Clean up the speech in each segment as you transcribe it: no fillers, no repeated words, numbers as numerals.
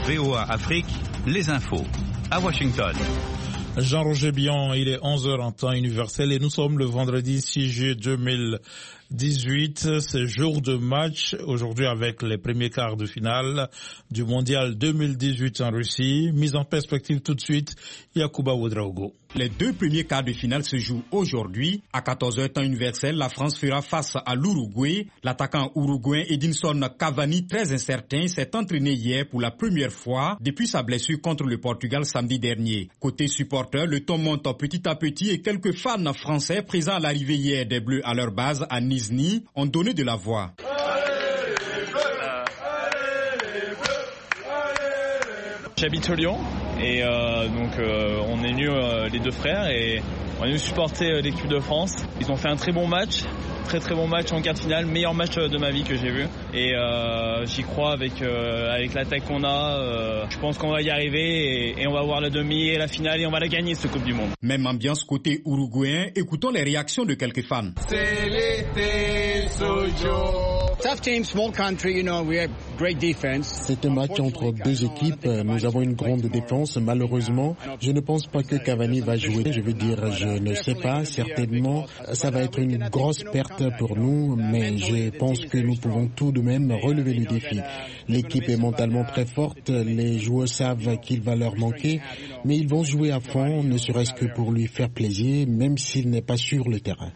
VOA Afrique, les infos. À Washington. Jean-Roger Bion, il est 11h en temps universel et nous sommes le vendredi 6 juillet 2018. C'est jour de match aujourd'hui avec les premiers quarts de finale du mondial 2018 en Russie. Mise en perspective tout de suite, Yacouba Ouedraogo. Les deux premiers quarts de finale se jouent aujourd'hui. À 14h temps universel, la France fera face à l'Uruguay. L'attaquant uruguayen Edinson Cavani, très incertain, s'est entraîné hier pour la première fois depuis sa blessure contre le Portugal samedi dernier. Côté supporters, le ton monte petit à petit et quelques fans français présents à l'arrivée hier des Bleus à leur base à Nizhny ont donné de la voix. J'habite au Lyon et on est venus les deux frères et on est venus supporter l'équipe de France. Ils ont fait un très bon match en quart de finale, meilleur match de ma vie que j'ai vu et j'y crois avec l'attaque qu'on a. Je pense qu'on va y arriver et on va voir la demi et la finale et on va la gagner cette Coupe du Monde. Même ambiance côté uruguayen, écoutons les réactions de quelques fans. C'est un match entre deux équipes. Nous avons une grande défense. Malheureusement, je ne pense pas que Cavani va jouer. Je ne sais pas. Certainement, ça va être une grosse perte pour nous, mais je pense que nous pouvons tout de même relever le défi. L'équipe est mentalement très forte. Les joueurs savent qu'il va leur manquer, mais ils vont jouer à fond, ne serait-ce que pour lui faire plaisir, même s'il n'est pas sur le terrain.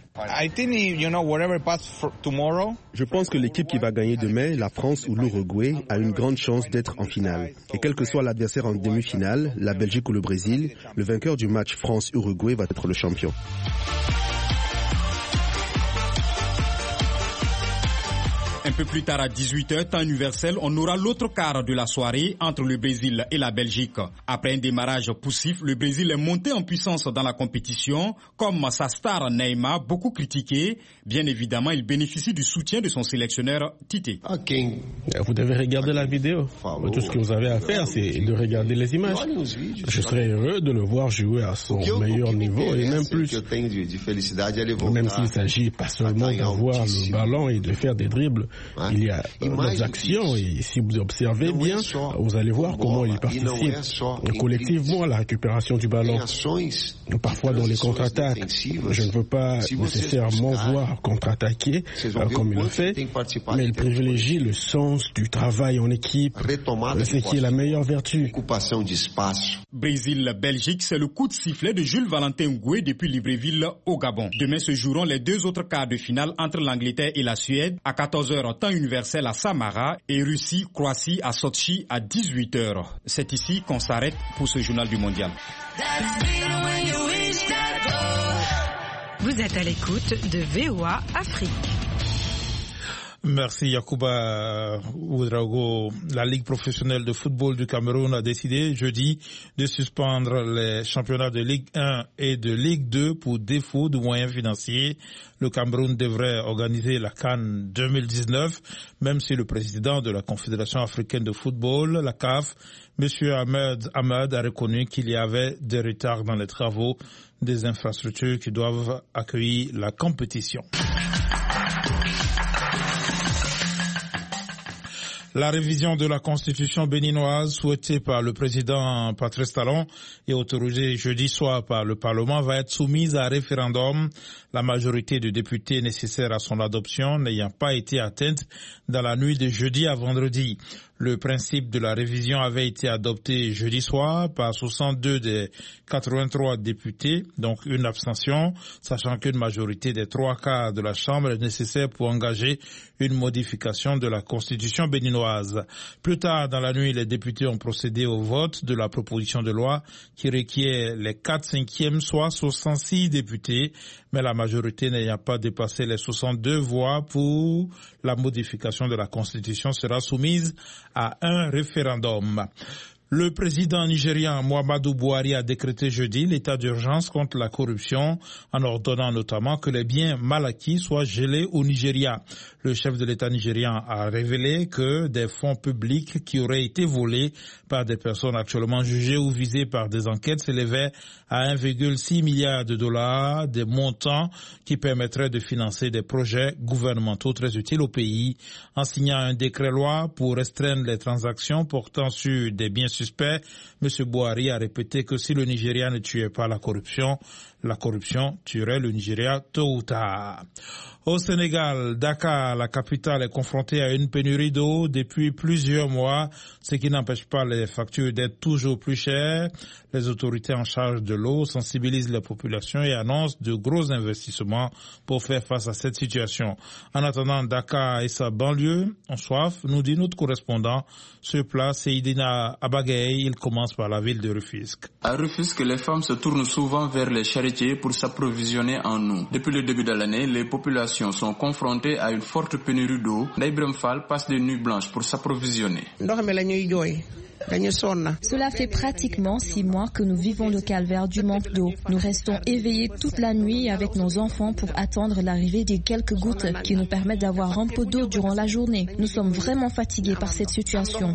Je pense que l'équipe qui va gagner demain, la France ou l'Uruguay, a une grande chance d'être en finale. Et quel que soit l'adversaire en demi-finale, la Belgique ou le Brésil, le vainqueur du match France-Uruguay va être le champion. Un peu plus tard à 18h, temps universel, on aura l'autre quart de la soirée entre le Brésil et la Belgique. Après un démarrage poussif, le Brésil est monté en puissance dans la compétition, comme sa star Neymar, beaucoup critiqué. Bien évidemment, il bénéficie du soutien de son sélectionneur Tite. Vous devez regarder la vidéo. Tout ce que vous avez à faire, c'est de regarder les images. Je serais heureux de le voir jouer à son meilleur niveau et même plus. Même s'il s'agit pas seulement d'avoir le ballon et de faire des dribbles, il y a d'autres actions et si vous observez bien, vous allez voir comment il participe collectivement à la récupération du ballon. Parfois dans les contre-attaques, je ne veux pas nécessairement voir contre-attaquer comme il le fait, mais il privilégie le sens du travail en équipe, ce qui est la meilleure vertu. Brésil-Belgique, c'est le coup de sifflet de Jules Valentin Goué depuis Libreville au Gabon. Demain se joueront les deux autres quarts de finale entre l'Angleterre et la Suède à 14h temps universel à Samara et Russie-Croatie à Sotchi à 18h. C'est ici qu'on s'arrête pour ce journal du mondial. Vous êtes à l'écoute de VOA Afrique. Merci Yacouba Ouedraogo. La Ligue professionnelle de football du Cameroun a décidé jeudi de suspendre les championnats de Ligue 1 et de Ligue 2 pour défaut de moyens financiers. Le Cameroun devrait organiser la CAN 2019, même si le président de la Confédération africaine de football, la CAF, M. Ahmed, a reconnu qu'il y avait des retards dans les travaux des infrastructures qui doivent accueillir la compétition. La révision de la constitution béninoise souhaitée par le président Patrice Talon et autorisée jeudi soir par le Parlement va être soumise à référendum. La majorité de députés nécessaire à son adoption n'ayant pas été atteinte dans la nuit de jeudi à vendredi. Le principe de la révision avait été adopté jeudi soir par 62 des 83 députés, donc une abstention, sachant qu'une majorité des 3/4 de la Chambre est nécessaire pour engager une modification de la Constitution béninoise. Plus tard dans la nuit, les députés ont procédé au vote de la proposition de loi qui requiert les 4/5, soit 66 députés, mais la majorité n'ayant pas dépassé les 62 voix pour la modification de la Constitution sera soumise à un référendum. Le président nigérian Muhammadu Buhari a décrété jeudi l'état d'urgence contre la corruption en ordonnant notamment que les biens mal acquis soient gelés au Nigeria. Le chef de l'État nigérian a révélé que des fonds publics qui auraient été volés par des personnes actuellement jugées ou visées par des enquêtes s'élevaient à 1,6 milliard de dollars, des montants qui permettraient de financer des projets gouvernementaux très utiles au pays. En signant un décret-loi pour restreindre les transactions portant sur des biens suspect, M. Buhari a répété que si le Nigeria ne tuait pas la corruption tuerait le Nigeria tôt ou tard. Au Sénégal, Dakar, la capitale, est confrontée à une pénurie d'eau depuis plusieurs mois, ce qui n'empêche pas les factures d'être toujours plus chères. Les autorités en charge de l'eau sensibilisent la population et annoncent de gros investissements pour faire face à cette situation. En attendant, Dakar et sa banlieue ont soif, nous dit notre correspondant sur place, Seydina Abagay. Il commence par la ville de Rufisque. À Rufisque, les femmes se tournent souvent vers les charretiers pour s'approvisionner en eau. Depuis le début de l'année, les populations sont confrontées à une forte pénurie d'eau. Ibrahim Fall passe des nuits blanches pour s'approvisionner. Cela fait pratiquement 6 mois que nous vivons le calvaire du manque d'eau. Nous restons éveillés toute la nuit avec nos enfants pour attendre l'arrivée des quelques gouttes qui nous permettent d'avoir un peu d'eau durant la journée. Nous sommes vraiment fatigués par cette situation.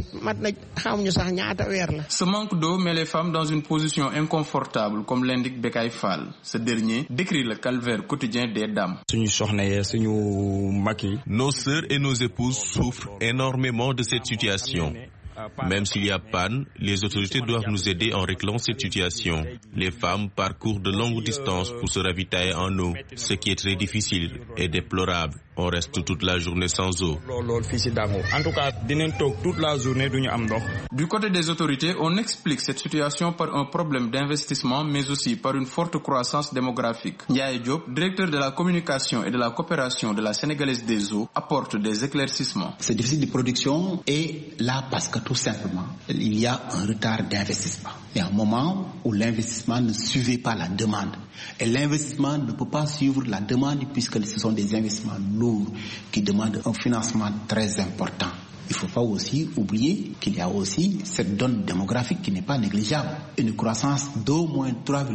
Ce manque d'eau met les femmes dans une position inconfortable, comme l'indique Bekay Fall. Ce dernier décrit le calvaire quotidien des dames. Nos sœurs et nos épouses souffrent énormément de cette situation. Même s'il y a panne, les autorités doivent nous aider en réglant cette situation. Les femmes parcourent de longues distances pour se ravitailler en eau, ce qui est très difficile et déplorable. On reste toute la journée sans eau. Du côté des autorités, on explique cette situation par un problème d'investissement, mais aussi par une forte croissance démographique. Ndiaye Diop, directeur de la communication et de la coopération de la Sénégalaise des eaux, apporte des éclaircissements. Ce déficit de production est là parce que tout simplement, il y a un retard d'investissement. Il y a un moment où l'investissement ne suivait pas la demande. Et l'investissement ne peut pas suivre la demande puisque ce sont des investissements lourds qui demandent un financement très important. Il ne faut pas aussi oublier qu'il y a aussi cette donne démographique qui n'est pas négligeable. Une croissance d'au moins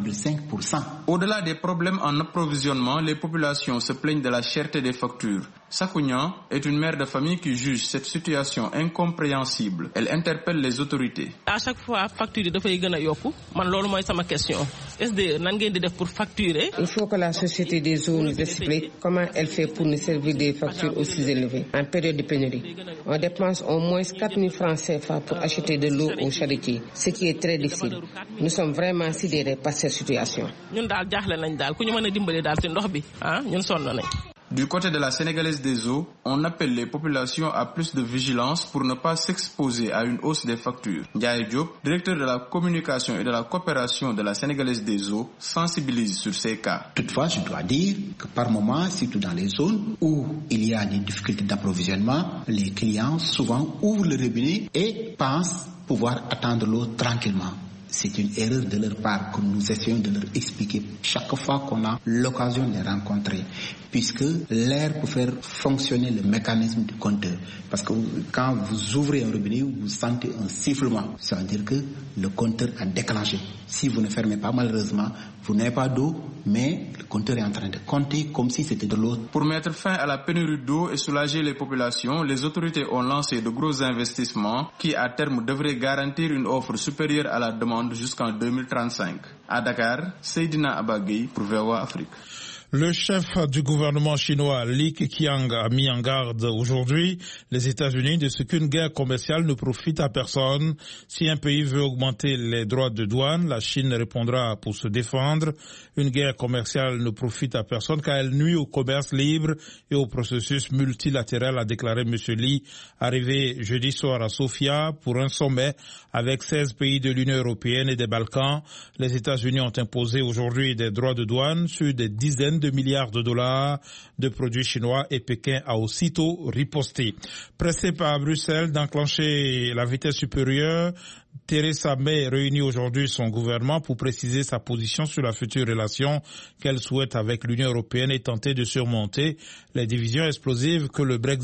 3,5%. Au-delà des problèmes en approvisionnement, les populations se plaignent de la cherté des factures. Sakounian est une mère de famille qui juge cette situation incompréhensible. Elle interpelle les autorités. À chaque fois, facture de fay gëna yokku. Man lolu moy sama question. SDE nan ngeen di def pour facturer? Il faut que la société des eaux nous explique comment elle fait pour nous servir des factures aussi élevées en période de pénurie. On dépense au moins 4 000 francs CFA pour acheter de l'eau aux charretiers, ce qui est très difficile. Nous sommes vraiment sidérés par cette situation. Ñun dal jaxlé nañ dal ku ñu mëna dimbalé dal ci ndox bi, ñun sonn nañ. Du côté de la Sénégalaise des eaux, on appelle les populations à plus de vigilance pour ne pas s'exposer à une hausse des factures. Ndiaye Diop, directeur de la communication et de la coopération de la Sénégalaise des eaux, sensibilise sur ces cas. Toutefois, je dois dire que par moment, surtout dans les zones où il y a des difficultés d'approvisionnement, les clients souvent ouvrent le robinet et pensent pouvoir attendre l'eau tranquillement. C'est une erreur de leur part que nous essayons de leur expliquer chaque fois qu'on a l'occasion de les rencontrer, puisque l'air peut faire fonctionner le mécanisme du compteur. Parce que quand vous ouvrez un robinet, vous sentez un sifflement. Ça veut dire que le compteur a déclenché. Si vous ne fermez pas, malheureusement, vous n'avez pas d'eau, mais le compteur est en train de compter comme si c'était de l'eau. Pour mettre fin à la pénurie d'eau et soulager les populations, les autorités ont lancé de gros investissements qui, à terme, devraient garantir une offre supérieure à la demande jusqu'en 2035. À Dakar, Seydina Abagay pour VOA Afrique. Le chef du gouvernement chinois, Li Keqiang, a mis en garde aujourd'hui les États-Unis de ce qu'une guerre commerciale ne profite à personne. Si un pays veut augmenter les droits de douane, la Chine répondra pour se défendre. Une guerre commerciale ne profite à personne car elle nuit au commerce libre et au processus multilatéral, a déclaré M. Li, arrivé jeudi soir à Sofia pour un sommet avec 16 pays de l'Union européenne et des Balkans. Les États-Unis ont imposé aujourd'hui des droits de douane sur des dizaines de milliards de dollars de produits chinois et Pékin a aussitôt riposté. Pressé par Bruxelles d'enclencher la vitesse supérieure, Theresa May réunit aujourd'hui son gouvernement pour préciser sa position sur la future relation qu'elle souhaite avec l'Union européenne et tenter de surmonter les divisions explosives que le Brexit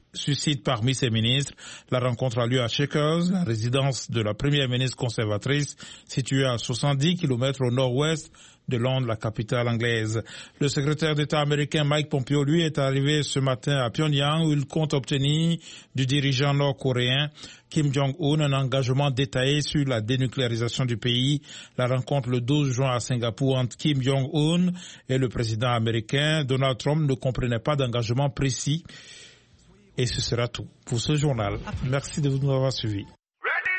suscite parmi ses ministres. La rencontre a lieu à Chequers, la résidence de la première ministre conservatrice, située à 70 km au nord-ouest de Londres, la capitale anglaise. Le secrétaire d'État américain Mike Pompeo, lui, est arrivé ce matin à Pyongyang où il compte obtenir du dirigeant nord-coréen Kim Jong-un un engagement détaillé sur la dénucléarisation du pays. La rencontre le 12 juin à Singapour entre Kim Jong-un et le président américain Donald Trump ne comprenait pas d'engagement précis. Et ce sera tout pour ce journal. Merci de nous avoir suivis.